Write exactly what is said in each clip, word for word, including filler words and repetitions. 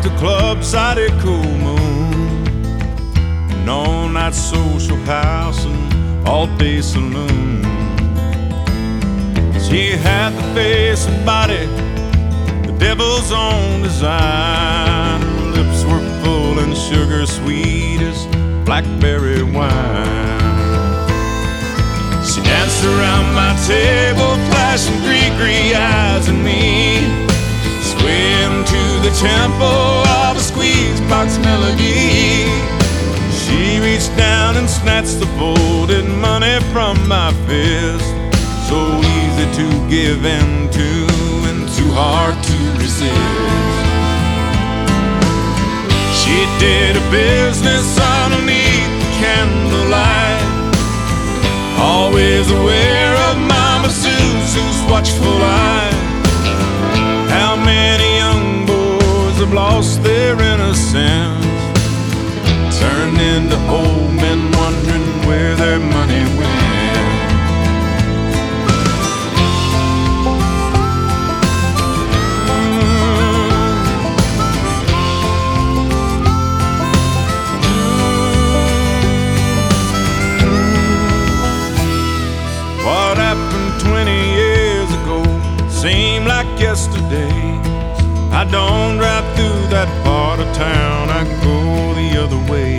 to clubs out at Cool Moon, an all-night social house and all-day saloon. She had the face and body, the devil's own design. Her lips were full and sugar sweet as blackberry wine. She danced around my table, flashing gree-gree eyes at me, swaying to the tempo of a squeeze box melody. She reached down and snatched the folded money from my fist, so easy to give in to and too hard to resist. She did a business underneath the candlelight, always aware of Mama Sue's watchful eye. How many young boys have lost their innocence, turned into old men wondering where their money went. What happened twenty years ago seemed like yesterday. I don't drive through that part of town, I go the other way.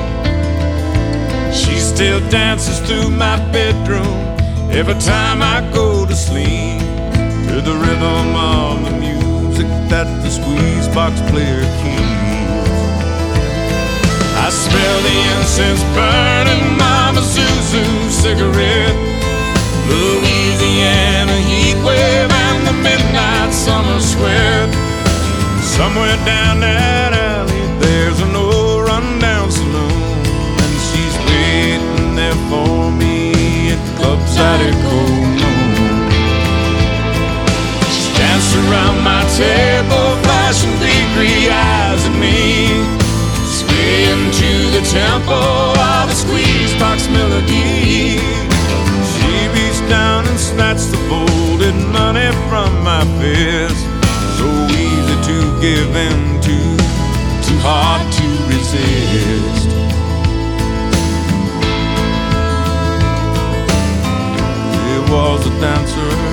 She still dances through my bedroom every time I go to sleep, to the rhythm of the music that the squeeze box player keeps. I smell the incense burning, Mama Zuzu's cigarette, Louisiana heat wave and the midnight summer sweat. Somewhere down that alley there's an old rundown saloon, and she's waiting there for me at clubs out at Cool Moon. She danced around my table, flashing gree-gree eyes at me, swaying to the tempo of a squeeze box melody. She reached down and snatched the folded money from my fist, so easy to give in to, too hard to resist. It was a dancer